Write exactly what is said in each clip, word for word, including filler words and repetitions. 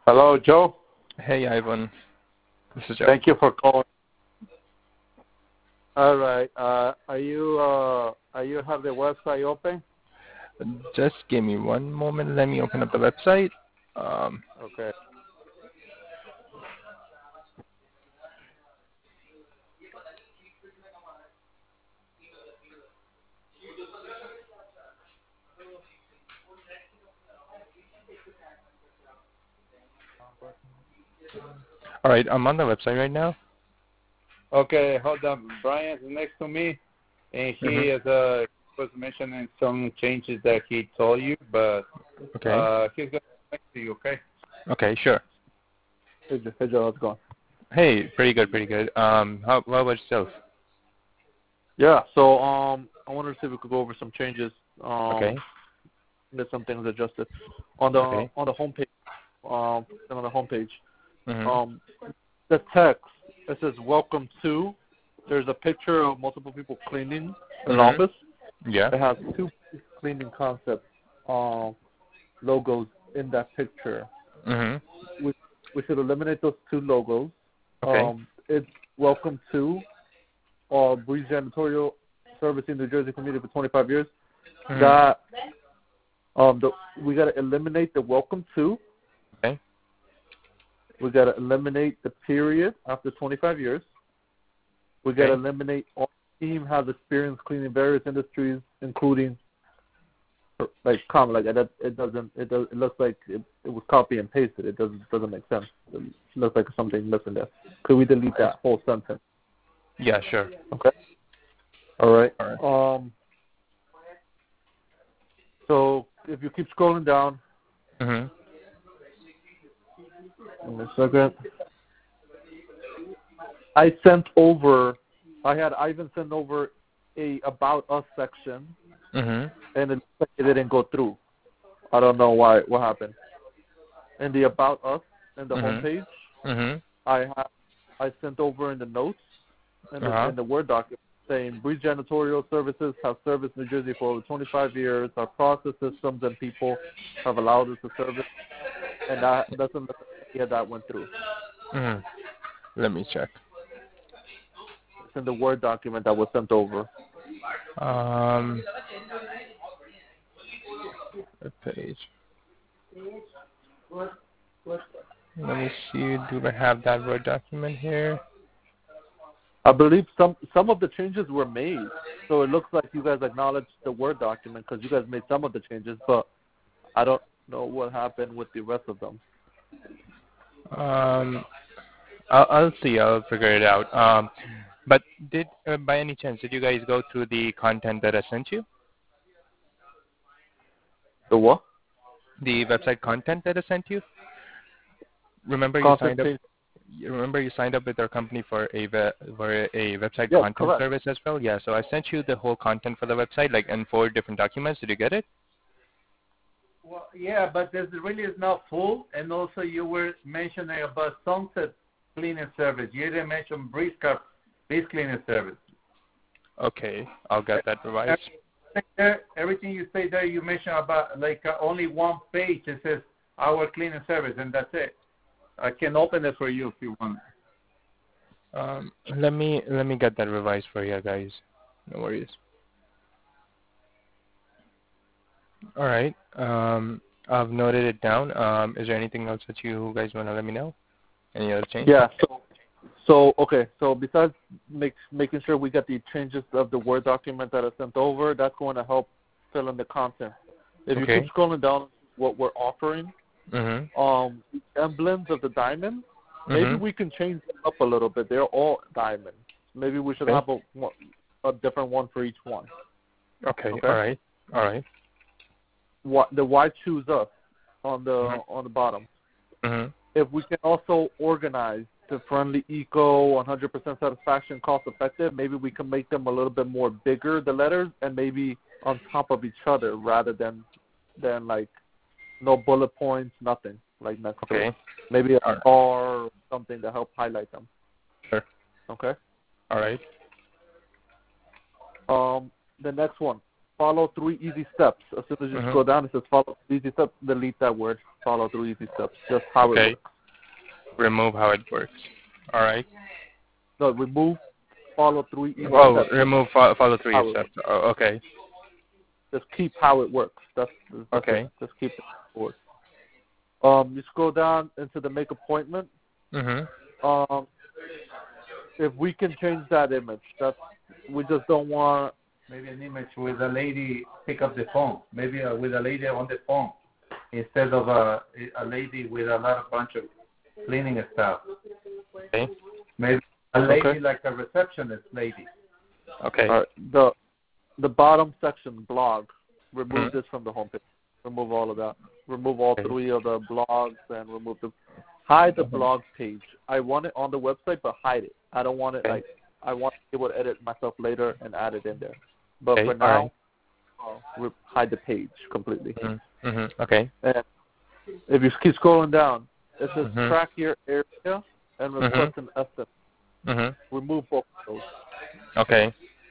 Hello, Joe. Hey, Ivan. This is Joe. Thank you for calling. All right. Uh, are you uh, are you have the website open? Just give me one moment. Let me open up the website. Um, Okay. all right, I'm on the website right now. Okay. Hold on. Brian's next to me, and he Mm-hmm. is uh was mentioning some changes that he told you, but Okay. uh, he's gonna explain to you. Okay. Okay, sure. Hey, Joe. Hey, Joe. How's it going? Hey, pretty good, pretty good. Um, how, how about yourself? Yeah. So um, I wanted to see if we could go over some changes. Um, Okay. there's some things adjusted on the Okay. on the homepage. Um, on the homepage. Mm-hmm. Um, the text, it says welcome to. There's a picture of multiple people cleaning an Mm-hmm. office. Yeah. It has two cleaning concept um, logos in that picture. Mm-hmm. We, we should eliminate those two logos. Okay. Um, it's welcome to uh, Breeze Janitorial servicing New Jersey community for twenty-five years. Mm-hmm. That um, the, we got to eliminate the welcome to. Okay. We got to eliminate the period after twenty-five years. We got to Okay. eliminate all team has experience cleaning various industries, including like common like it, it doesn't it does it looks like it, it was copy and pasted. It doesn't doesn't make sense. It looks like something missing there. Could we delete that whole sentence? Yeah, sure. Okay. All right. All right. Um. So if you keep scrolling down, Mm-hmm. in a second, I sent over. I had Ivan send over a about us section, Mm-hmm. and it, it didn't go through. I don't know why. What happened? In the about us in the Mm-hmm. homepage, Mm-hmm. I have I sent over in the notes in the Uh-huh. in the Word document saying Breeze Janitorial Services have serviced New Jersey for over twenty-five years. Our process systems and people have allowed us to service, and that doesn't look like yeah, that went through. Mm-hmm. Let me check. It's in the Word document that was sent over. Um, the page. Let me see. Do I have that Word document here? I believe some some of the changes were made, so it looks like you guys acknowledged the Word document because you guys made some of the changes, but I don't know what happened with the rest of them. Um, I'll, I'll see. I'll figure it out. Um, but did, uh, by any chance, did you guys go through the content that I sent you? The what? The website content that I sent you? Remember you Content signed up. change? You remember you signed up with our company for a we- for a website Yes, content correct. service as well. Yeah. So I sent you the whole content for the website, like in four different documents. Did you get it? Well, yeah, but this really is not full. And also, you were mentioning about Sunset Cleaning Service. You didn't mention Breeze Car, Breeze Cleaning Service. Okay, I'll get that revised. Everything there, everything you say there, you mentioned about like uh, only one page. It says our cleaning service, and that's it. I can open it for you if you want. Um, let me let me get that revised for you guys. No worries. All right. Um, I've noted it down. Um, is there anything else that you guys want to let me know? Any other change? Yeah. So, so okay. So besides make, making sure we get the changes of the Word document that I sent over, that's going to help fill in the content. If you Okay. keep scrolling down, what we're offering, Mhm. um, the emblems of the diamond, maybe Mhm. we can change them up a little bit. They're all diamonds. Maybe we should Okay. have a one- a different one for each one. Okay. Okay. All right. All right. What the why choose us on the Mhm. on the bottom. Mhm. If we can also organize the friendly, eco, one hundred percent satisfaction, cost effective, maybe we can make them a little bit more bigger, the letters, and maybe on top of each other rather than than like no bullet points, nothing like next to Okay. it. Maybe a All right. star or something to help highlight them. Sure. Okay. All right. Um, the next one. follow three easy steps. As soon as you Mhm. scroll down, it says follow three easy steps. Delete that word. Follow three easy steps. Just how Okay. it works. Remove how it works. All right. No, remove. Follow three easy Oh, steps. remove fo- follow three How it steps. Oh, okay. Just keep how it works. That's, that's Okay. it. Just keep it how it works. Um, you scroll down into the make appointment. Mhm. Um, if we can change that image, that's we just don't want. Maybe an image with a lady pick up the phone. Maybe uh, with a lady on the phone instead of a a lady with a lot of bunch of cleaning stuff. Okay. Maybe a lady Okay. like a receptionist lady. Okay. All right. The the bottom section blog. Remove Mhm. this from the homepage. Remove all of that. Remove all Okay. three of the blogs and remove the hide the blog page. I want it on the website, but hide it. I don't want it Okay. like I want to be able to edit myself later and add it in there. But Okay. for All now, right. uh, re- hide the page completely. Mhm. Mhm. Okay. And if you keep scrolling down, it says Mhm. track your area and request an estimate. Mhm. Remove both of those. Okay.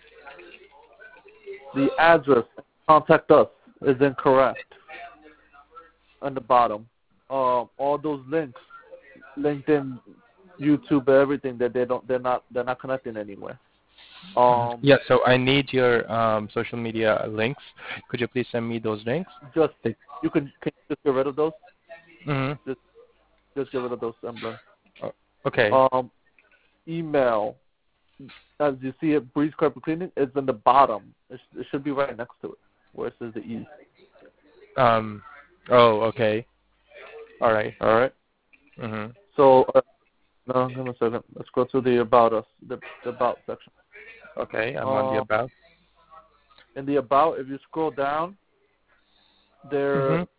The address, contact us, is incorrect on the bottom. Um, all those links, LinkedIn, YouTube, everything that they don't, they're not, they're not connecting anywhere. Um, Yeah. So I need your um, social media links. Could you please send me those links? just you can, can you just get rid of those. Mhm. Just just get rid of those emblems. Oh, okay. Um, email, as you see it, Breeze Carpet Cleaning is in the bottom. It, sh- it should be right next to it, where it says the E. Um. Oh. Okay. All right. All right. Mhm. So, uh, no, give me a second. Let's go to the about us, the, the about section. Okay. I'm on the Um, about. in the about, if you scroll down, there Mhm.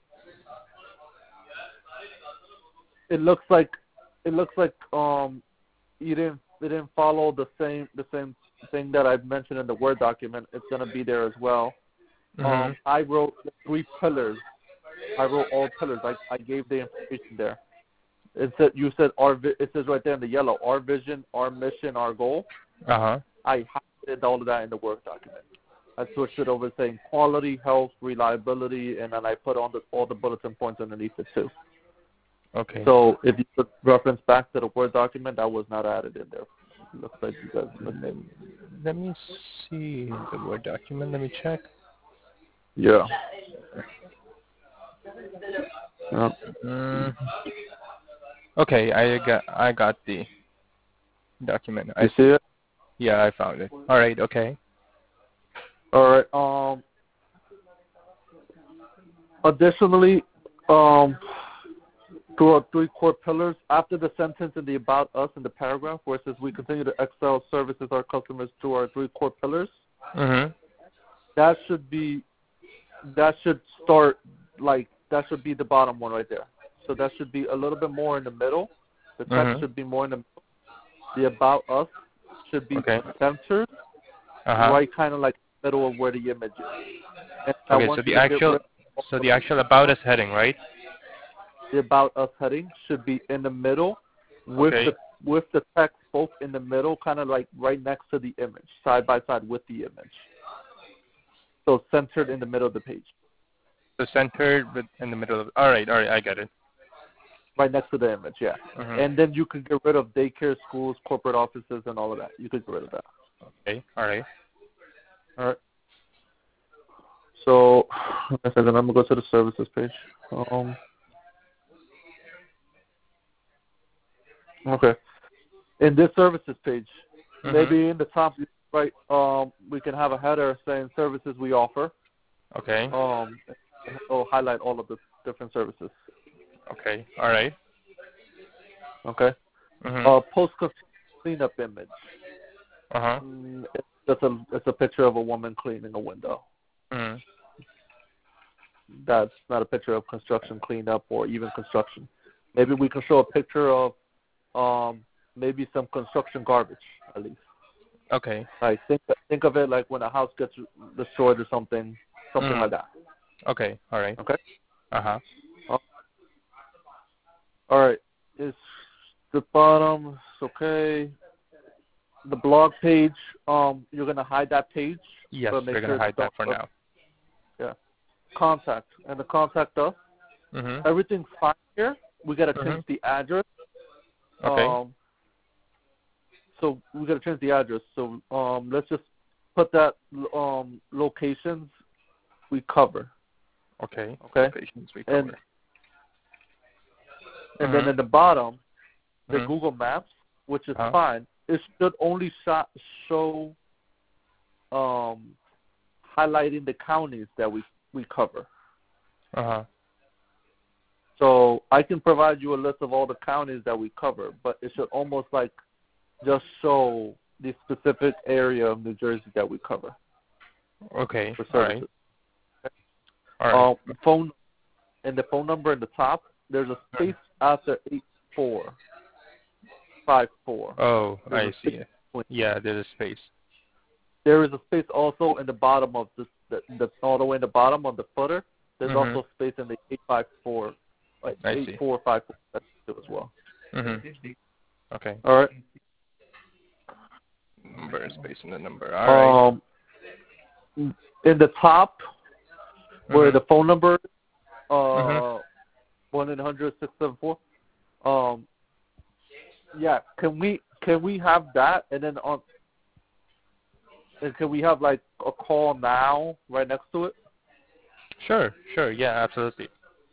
it looks like it looks like um you didn't it didn't follow the same the same thing that I've mentioned in the Word document. It's gonna be there as well. Mhm. Um, I wrote the three pillars. I wrote all pillars. I I gave the information there. It said you said our vi- it says right there in the yellow, our vision, our mission, our goal. Uh huh. I highlighted all of that in the Word document. I switched it over saying quality, health, reliability, and then I put on the, all the bulletin points underneath it too. Okay. So if you could reference back to the Word document, that was not added in there. Looks like you guys missed it. Let me see the Word document. Let me check. Yeah. Yeah. Mm. Okay, I got I got the document. I You see it? Yeah, I found it. All right. Okay. All right. Um. Additionally, um, through our three core pillars, after the sentence in the about us in the paragraph where it says we continue to excel services our customers through our three core pillars, Mhm. that should be that should start like that should be the bottom one right there. So that should be a little bit more in the middle. The text Mhm. should be more in the middle. The about us should be Okay. centered, Uh huh. right kind of like middle of where the image is. And I Okay. want So you the to get actual rid of so the actual about us heading, right? the about us heading should be in the middle with Okay. the with the text both in the middle, kind of like right next to the image, side by side with the image. So centered in the middle of the page, So centered but in the middle of. All right. All right. I get it. right next to the image, yeah. Mhm. And then you could get rid of daycare, schools, corporate offices, and all of that. You could get rid of that. Okay. All right. All right. So, a second, I'm gonna go to the services page. Um. Okay. In this services page, Mhm. maybe in the top right, um, we can have a header saying services we offer. Okay. Um, it'll highlight all of the different services. Okay. All right. Okay. Mhm. Uh, post cleanup image. Uh huh. Mm, it's just a it's a picture of a woman cleaning a window. Mhm. That's not a picture of construction cleanup or even construction. Maybe we can show a picture of um maybe some construction garbage at least. Okay. Like think think of it like when a house gets destroyed or something, something Mhm. like that. Okay. All right. Okay. Uh huh. Uh, all right. Is the bottom it's okay? The blog page, um, you're gonna hide that page. Yes, but make we're sure gonna hide don't, that for now. contact and the contact us. Mhm. Everything's fine here. We gotta Mhm. change the address. Okay. Um, so we gotta change the address. So um, let's just put that um locations we cover. Okay. Okay. Locations we And cover. and Mhm. then at the bottom, the Mhm. Google Maps, which is Uh-huh. fine. It should only shot, show um highlighting the counties that we we cover. Uh huh. So I can provide you a list of all the counties that we cover, but it should almost like just show the specific area of New Jersey that we cover Okay. for All right. services. All right. Um, phone and the phone number in the top, there's a space after eight four five four. Oh, There's I a see. space between. Yeah, there's a space. There is a space also in the bottom of this, the, the all the way in the bottom of the footer. There's Mhm. also space in the eight five four, like I eight see. four five four. That's it as well. Mhm. Okay. All right. Number, space, and the number. All right. Um, in the top, where Mhm. the phone number, uh, Mhm. one eight hundred six seven four. Um, yeah. Can we can we have that and then on? And can we have like a call now right next to it? Sure. Sure. Yeah. Absolutely.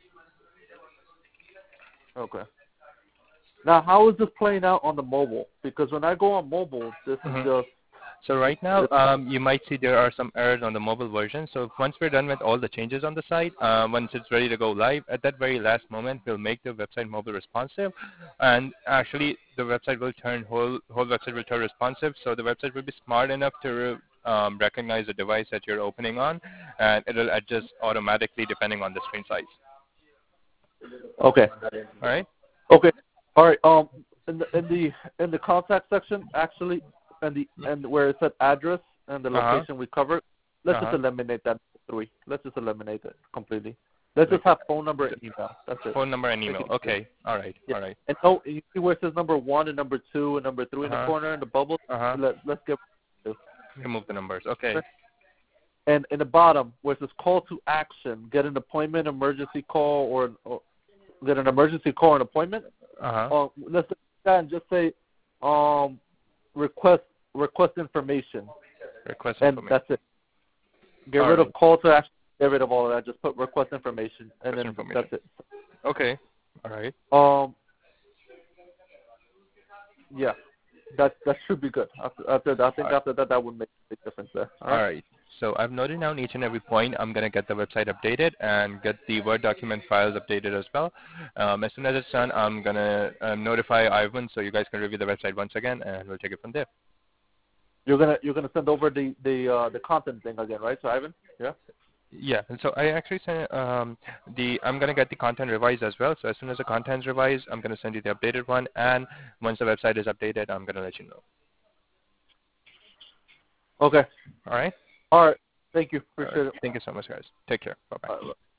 Okay. Now, how is this playing out on the mobile? Because when I go on mobile, this Mhm. is just So right now, it's, um, you might see there are some errors on the mobile version. So once we're done with all the changes on the site, uh, once it's ready to go live, at that very last moment, we'll make the website mobile responsive, and actually the website will turn whole whole website will turn responsive. So the website will be smart enough to um, recognize the device that you're opening on, and it'll adjust automatically depending on the screen size. okay. All right. Okay. All right. Um, in the in the in the contact section, actually, and the and where it said address and the Uh-huh. location we covered, let's Uh-huh. just eliminate that three. Let's just eliminate it completely. Let's just Okay. have phone number and email. That's it. Phone number and Make email. it easy. Okay. All right. Yeah. All right. And oh, you see where it says number one and number two and number three in the Uh-huh. corner in the bubble? Uh-huh. Let let's get Remove the numbers. Okay. and in the bottom where it says call to action, get an appointment, emergency call, or, or get an emergency call and appointment. Uh-huh. Uh, let's do that and just say um, request request information, Request and information. that's it. Get All rid right. of call to action. Get rid of all of that. Just put request information, and Request then information. that's it. Okay. All right. Um, yeah, that that should be good. After, after that, I think All right. after that, that would make a big difference there. All All right. right. So I've noted down each and every point. I'm going to get the website updated and get the Word document files updated as well. Um, as soon as it's done, I'm going to uh, notify Ivan so you guys can review the website once again, and we'll take it from there. You're gonna you're gonna send over the the uh, the content thing again, right, so Ivan? Yeah. Yeah, and so I actually sent um, the. I'm gonna get the content revised as well. So as soon as the content's revised, I'm gonna send you the updated one. And once the website is updated, I'm gonna let you know. Okay. All right. All right. Thank you. All Appreciate right. it. Thank you so much, guys. Take care. Bye bye. All right.